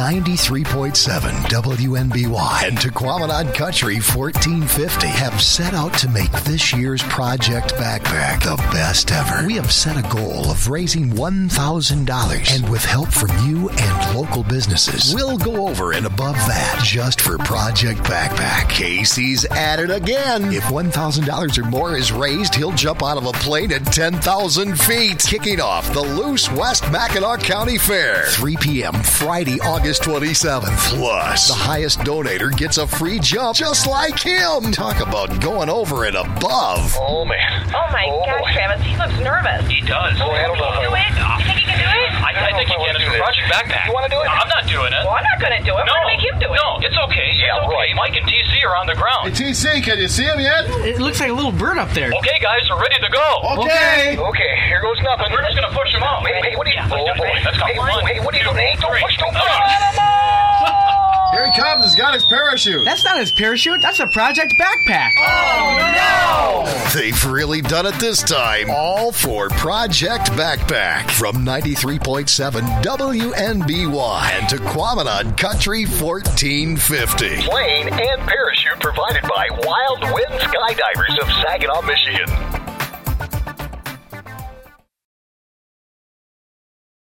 93.7 WNBY and Tequamanon Country 1450 have set out to make this year's Project Backpack the best ever. We have set a goal of raising $1,000, and with help from you and local businesses, we'll go over and above that just for Project Backpack. Casey's at it again. If $1,000 or more is raised, he'll jump out of a plane at 10,000 feet. Kicking off the Loose West Mackinac County Fair, 3 p.m. Friday, August 27th. Plus, the highest donator gets a free jump just like him. Talk about going over and above. Oh, man. Oh, my gosh, Travis. He looks nervous. He does. Can he do it? You think he can do it? I think he can. It's a Project Backpack. You want to do it? No, I'm not doing it. Well, I'm not going to do it. No. We're going to make him do it. No, it's okay. Yeah, it's okay. Right. Mike and TC are on the ground. Hey, TC, can you see him yet? It looks like a little bird up there. Okay, guys, we're ready to go. Okay. Okay, here goes nothing. We're just going to push him out. Hey, what are you doing? Let's go. Hey, what are you doing? Hey, don't push. Here he comes. He's got his parachute. That's not his parachute. That's a Project Backpack. Oh, no! They've really done it this time. All for Project Backpack from 93.7 WNBY and Tequamanon Country 1450. Plane and parachute provided by Wild Wind Skydivers of Saginaw, Michigan.